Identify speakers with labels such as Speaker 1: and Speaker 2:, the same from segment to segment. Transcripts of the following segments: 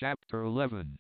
Speaker 1: Chapter 11.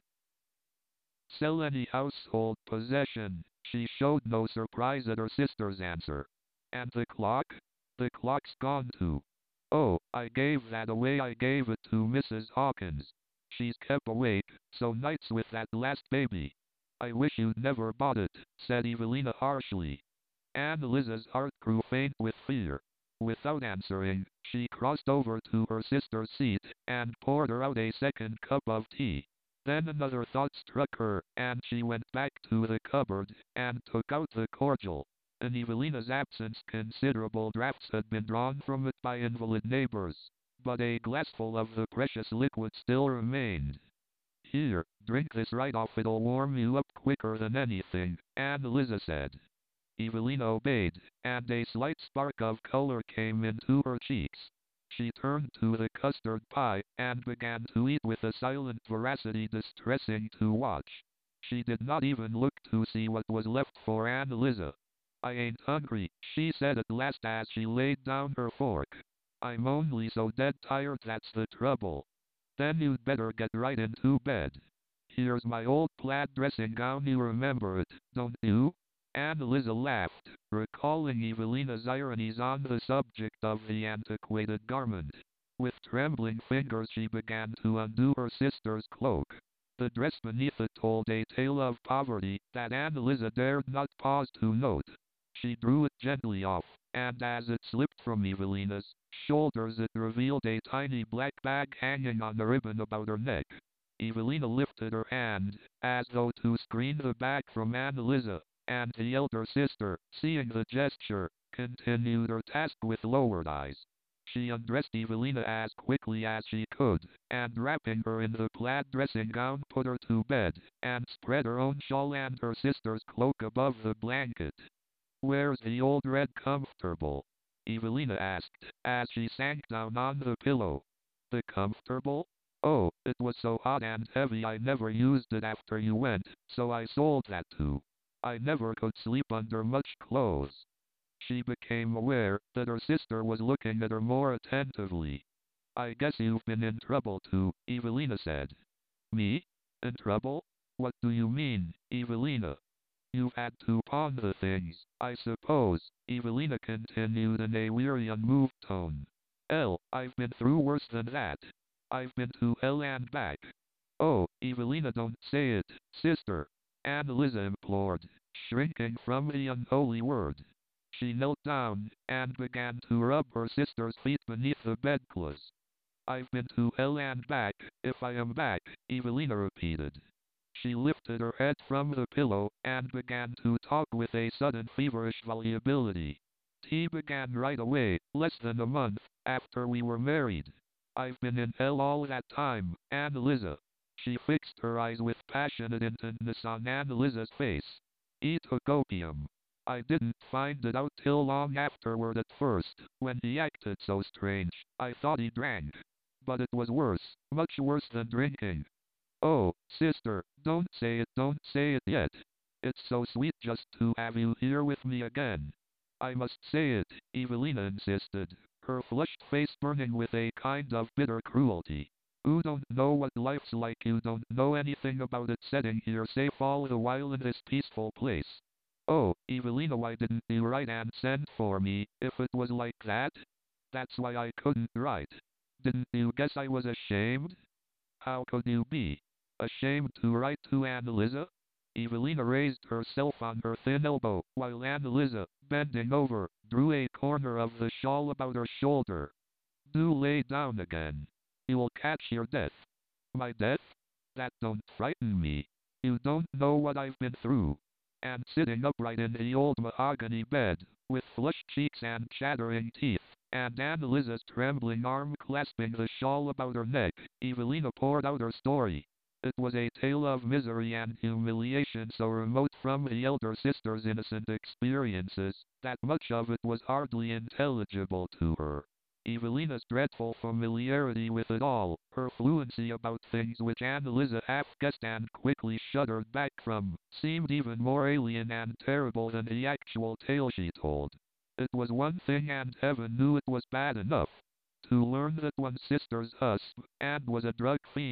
Speaker 1: Sell any household possession. She showed no surprise at her sister's answer. And the clock? The clock's gone too. Oh, I gave that away. I gave it to Mrs. Hawkins. She's kept awake so nights with that last baby. I wish you'd never bought it, said Evelina harshly. Annalisa's heart grew faint with fear. Without answering, she crossed over to her sister's seat and poured her out a second cup of tea. Then another thought struck her, and she went back to the cupboard and took out the cordial. In Evelina's absence, considerable draughts had been drawn from it by invalid neighbors, but a glassful of the precious liquid still remained. Here, drink this right off. It'll warm you up quicker than anything, Annalisa said. Evelina obeyed, and a slight spark of color came into her cheeks. She turned to the custard pie and began to eat with a silent voracity distressing to watch. She did not even look to see what was left for Annalisa. I ain't hungry, she said at last as she laid down her fork. I'm only so dead tired, that's the trouble. Then you'd better get right into bed. Here's my old plaid dressing gown, you remember it, don't you? Annalisa laughed, recalling Evelina's ironies on the subject of the antiquated garment. With trembling fingers she began to undo her sister's cloak. The dress beneath it told a tale of poverty that Annalisa dared not pause to note. She drew it gently off, and as it slipped from Evelina's shoulders it revealed a tiny black bag hanging on a ribbon about her neck. Evelina lifted her hand, as though to screen the bag from Annalisa, and the elder sister, seeing the gesture, continued her task with lowered eyes. She undressed Evelina as quickly as she could, and wrapping her in the plaid dressing gown put her to bed, and spread her own shawl and her sister's cloak above the blanket. Where's the old red comfortable? Evelina asked, as she sank down on the pillow. The comfortable? Oh, it was so hot and heavy I never used it after you went, so I sold that too. I never could sleep under much clothes. She became aware that her sister was looking at her more attentively. I guess you've been in trouble too, Evelina said. Me? In trouble? What do you mean, Evelina? You've had to pawn the things, I suppose, Evelina continued in a weary, unmoved tone. I've been through worse than that. I've been to hell and back. Oh, Evelina, don't say it, sister, Annalisa implored, shrinking from the unholy word. She knelt down and began to rub her sister's feet beneath the bedclothes. I've been to hell and back, if I am back, Evelina repeated. She lifted her head from the pillow and began to talk with a sudden feverish volubility. Tea began right away, less than a month after we were married. I've been in hell all that time, Annalisa. She fixed her eyes with passionate intentness on Annalisa's face. He took opium. I didn't find it out till long afterward at first, when he acted so strange. I thought he drank. But it was worse, much worse than drinking. Oh, sister, don't say it yet. It's so sweet just to have you here with me again. I must say it, Evelina insisted, her flushed face burning with a kind of bitter cruelty. You don't know what life's like, you don't know anything about it sitting here safe all the while in this peaceful place. Oh, Evelina, why didn't you write and send for me, if it was like that? That's why I couldn't write. Didn't you guess I was ashamed? How could you be ashamed to write to Annalisa? Evelina raised herself on her thin elbow, while Annalisa, bending over, drew a corner of the shawl about her shoulder. Do lay down again. You'll catch your death. My death? That don't frighten me. You don't know what I've been through. And sitting upright in the old mahogany bed, with flushed cheeks and chattering teeth, and Annalisa's trembling arm clasping the shawl about her neck, Evelina poured out her story. It was a tale of misery and humiliation so remote from the elder sister's innocent experiences, that much of it was hardly intelligible to her. Evelina's dreadful familiarity with it all, her fluency about things which Annalisa half guessed and quickly shuddered back from, seemed even more alien and terrible than the actual tale she told. It was one thing, and heaven knew it was bad enough, to learn that one's sister's husband was a drug fiend.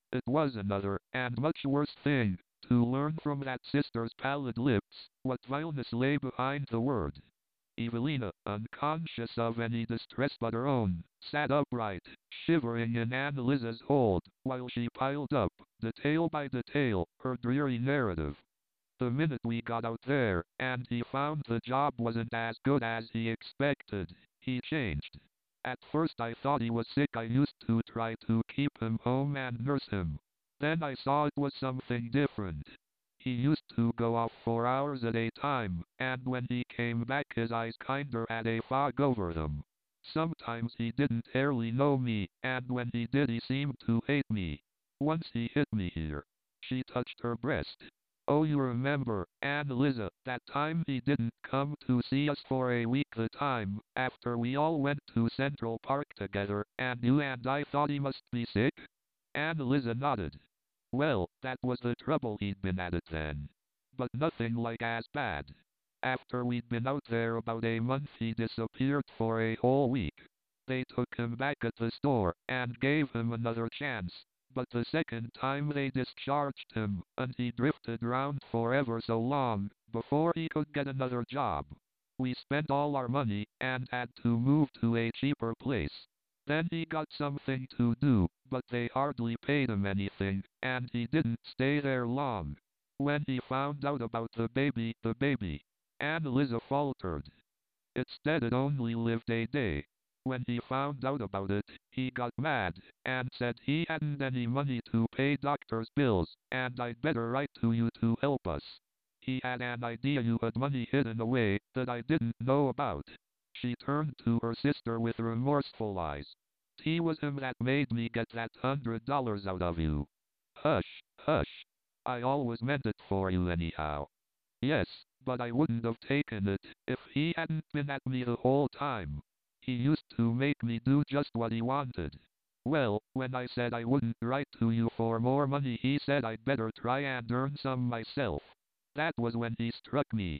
Speaker 1: It was another, and much worse thing, to learn from that sister's pallid lips what vileness lay behind the word. Evelina, unconscious of any distress but her own, sat upright, shivering in Annalisa's hold, while she piled up, detail by detail, her dreary narrative. The minute we got out there, and he found the job wasn't as good as he expected, he changed. At first I thought he was sick. I used to try to keep him home and nurse him. Then I saw it was something different. He used to go off for hours at a time, and when he came back his eyes kinder had a fog over them. Sometimes he didn't hardly know me, and when he did he seemed to hate me. Once he hit me here. She touched her breast. Oh, you remember, Annalisa, that time he didn't come to see us for a week, the time after we all went to Central Park together, and you and I thought he must be sick? Annalisa nodded. Well, that was the trouble, he'd been at it then. But nothing like as bad. After we'd been out there about a month he disappeared for a whole week. They took him back at the store, and gave him another chance, but the second time they discharged him, and he drifted round for ever so long, before he could get another job. We spent all our money, and had to move to a cheaper place. Then he got something to do, but they hardly paid him anything, and he didn't stay there long. When he found out about the baby, Annalisa faltered. Instead it only lived a day. When he found out about it, he got mad, and said he hadn't any money to pay doctor's bills, and I'd better write to you to help us. He had an idea you had money hidden away that I didn't know about. She turned to her sister with remorseful eyes. He was him that made me get that $100 out of you. Hush, hush. I always meant it for you anyhow. Yes, but I wouldn't have taken it if he hadn't been at me the whole time. He used to make me do just what he wanted. Well, when I said I wouldn't write to you for more money, he said I'd better try and earn some myself. That was when he struck me.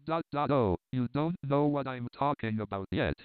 Speaker 1: Oh, you don't know what I'm talking about yet.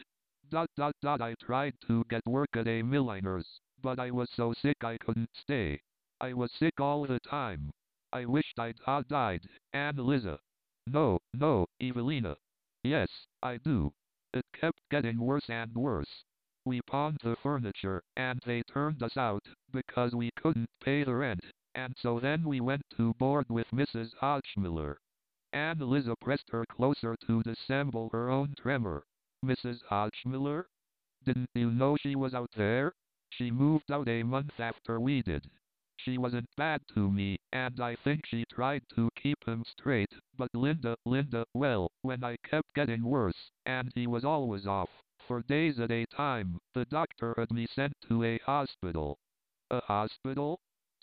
Speaker 1: I tried to get work at a milliner's, but I was so sick I couldn't stay. I was sick all the time. I wished I'd died, Annalisa. No, no, Evelina. Yes, I do. It kept getting worse and worse. We pawned the furniture, and they turned us out, because we couldn't pay the rent, and so then we went to board with Mrs. Hodgmiller. Annalisa pressed her closer to dissemble her own tremor. Mrs. Hodgmiller? Didn't you know she was out there? She moved out a month after we did. She wasn't bad to me, and I think she tried to keep him straight, but Linda, well, when I kept getting worse, and he was always off, for days at a time, the doctor had me sent to a hospital. A hospital?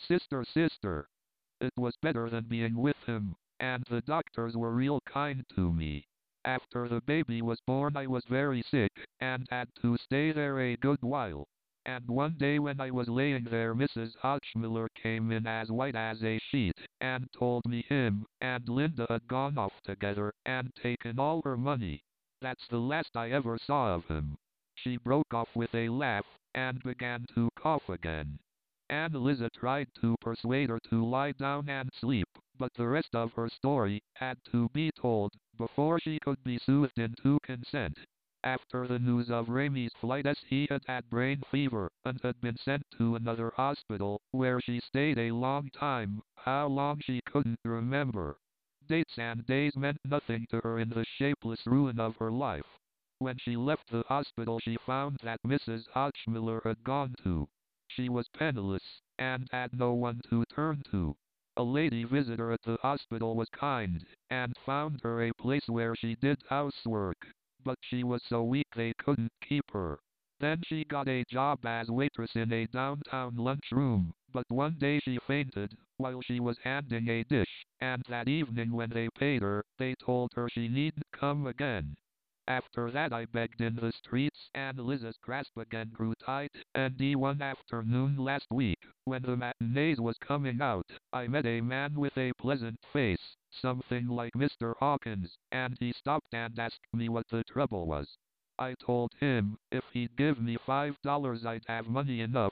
Speaker 1: Sister. It was better than being with him, and the doctors were real kind to me. After the baby was born I was very sick, and had to stay there a good while. And one day when I was laying there Mrs. Hodgmiller came in as white as a sheet, and told me him and Linda had gone off together, and taken all her money. That's the last I ever saw of him. She broke off with a laugh, and began to cough again. Annalisa tried to persuade her to lie down and sleep, but the rest of her story had to be told before she could be soothed into consent. After the news of Ramey's flight, as he had had brain fever and had been sent to another hospital, where she stayed a long time, how long she couldn't remember. Dates and days meant nothing to her in the shapeless ruin of her life. When she left the hospital she found that Mrs. Hodgmiller had gone too. She was penniless, and had no one to turn to. A lady visitor at the hospital was kind, and found her a place where she did housework, but she was so weak they couldn't keep her. Then she got a job as waitress in a downtown lunchroom, but one day she fainted while she was handing a dish, and that evening when they paid her, they told her she needn't come again. After that I begged in the streets, and Liza's grasp again grew tight, and one afternoon last week, when the matinees was coming out, I met a man with a pleasant face, something like Mr. Hawkins, and he stopped and asked me what the trouble was. I told him, if he'd give me $5 I'd have money enough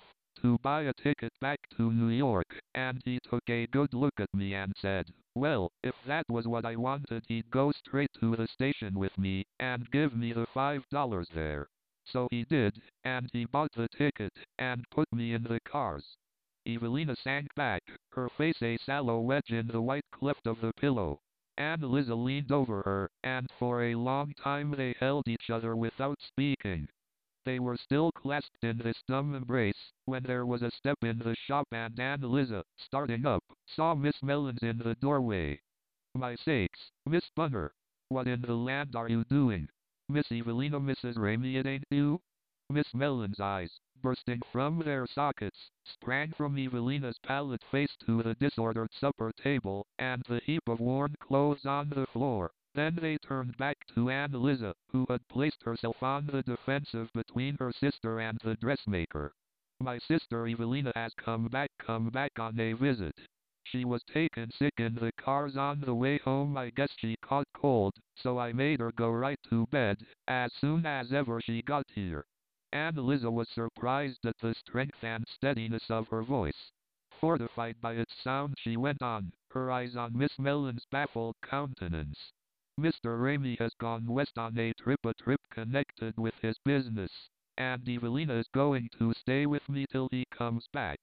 Speaker 1: to buy a ticket back to New York, and he took a good look at me and said, well, if that was what I wanted, he'd go straight to the station with me, and give me the $5 there. So he did, and he bought the ticket, and put me in the cars. Evelina sank back, her face a sallow wedge in the white cleft of the pillow. Annalisa leaned over her, and for a long time they held each other without speaking. They were still clasped in this dumb embrace, when there was a step in the shop and Annalisa, starting up, saw Miss Mellons in the doorway. My sakes, Miss Bunner! What in the land are you doing? Miss Evelina, Mrs. Ramey, it ain't you? Miss Mellons' eyes, bursting from their sockets, sprang from Evelina's pallid face to the disordered supper table, and the heap of worn clothes on the floor. Then they turned back to Annalisa, who had placed herself on the defensive between her sister and the dressmaker. My sister Evelina has come back on a visit. She was taken sick in the cars on the way home. I guess she caught cold, so I made her go right to bed, as soon as ever she got here. Annalisa was surprised at the strength and steadiness of her voice. Fortified by its sound, she went on, her eyes on Miss Mellon's baffled countenance. Mr. Ramey has gone west on a trip connected with his business, and Evelina is going to stay with me till he comes back.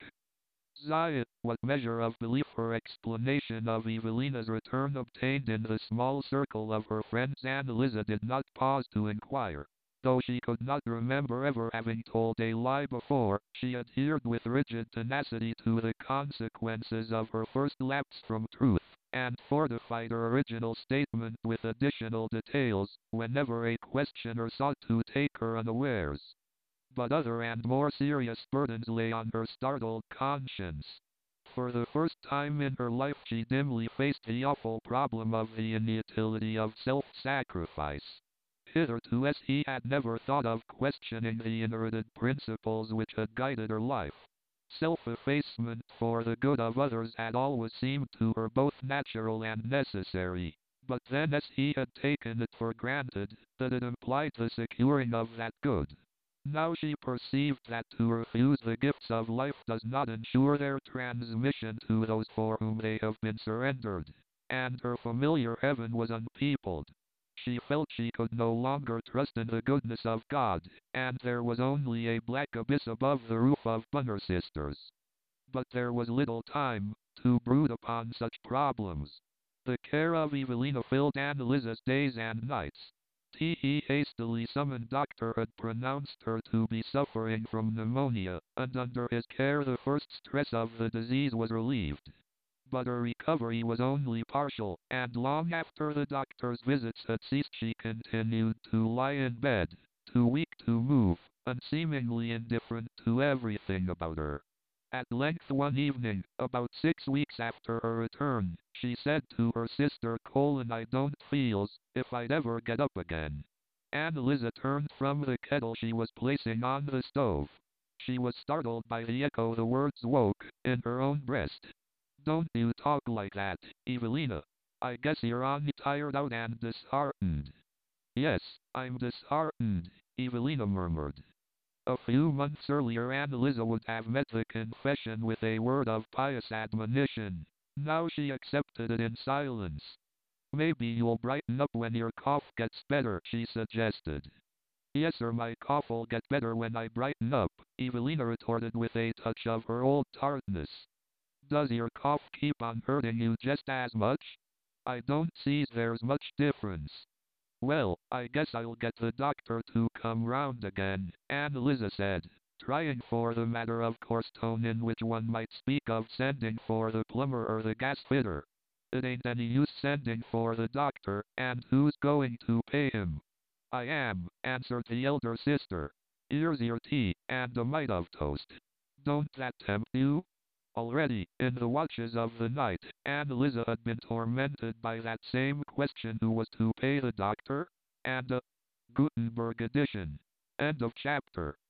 Speaker 1: Zaya, what measure of belief her explanation of Evelina's return obtained in the small circle of her friends Annalisa did not pause to inquire. Though she could not remember ever having told a lie before, she adhered with rigid tenacity to the consequences of her first lapse from truth, and fortified her original statement with additional details, whenever a questioner sought to take her unawares. But other and more serious burdens lay on her startled conscience. For the first time in her life she dimly faced the awful problem of the inutility of self-sacrifice. Hitherto he had never thought of questioning the inherited principles which had guided her life. Self-effacement for the good of others had always seemed to her both natural and necessary. But then he had taken it for granted that it implied the securing of that good. Now she perceived that to refuse the gifts of life does not ensure their transmission to those for whom they have been surrendered, and her familiar heaven was unpeopled. She felt she could no longer trust in the goodness of God, and there was only a black abyss above the roof of Bunner Sisters. But there was little time to brood upon such problems. The care of Evelina filled Annalisa's days and nights. He hastily summoned doctor had pronounced her to be suffering from pneumonia, and under his care the first stress of the disease was relieved. But her recovery was only partial, and long after the doctor's visits had ceased she continued to lie in bed, too weak to move, and seemingly indifferent to everything about her. At length one evening, about 6 weeks after her return, she said to her sister Colin, I don't feels if I'd ever get up again. Annalisa turned from the kettle she was placing on the stove. She was startled by the echo the words woke in her own breast. Don't you talk like that, Evelina. I guess you're only tired out and disheartened. Yes, I'm disheartened, Evelina murmured. A few months earlier Annalisa would have met the confession with a word of pious admonition. Now she accepted it in silence. Maybe you'll brighten up when your cough gets better, she suggested. Yes sir, my cough'll get better when I brighten up, Evelina retorted with a touch of her old tartness. Does your cough keep on hurting you just as much? I don't see there's much difference. Well, I guess I'll get the doctor to come round again, Annalisa said, trying for the matter of course tone in which one might speak of sending for the plumber or the gas fitter. It ain't any use sending for the doctor, and who's going to pay him? I am, answered the elder sister. Here's your tea, and a mite of toast. Don't that tempt you? Already, in the watches of the night, Annalisa had been tormented by that same question, who was to pay the doctor? And Gutenberg edition. End of chapter.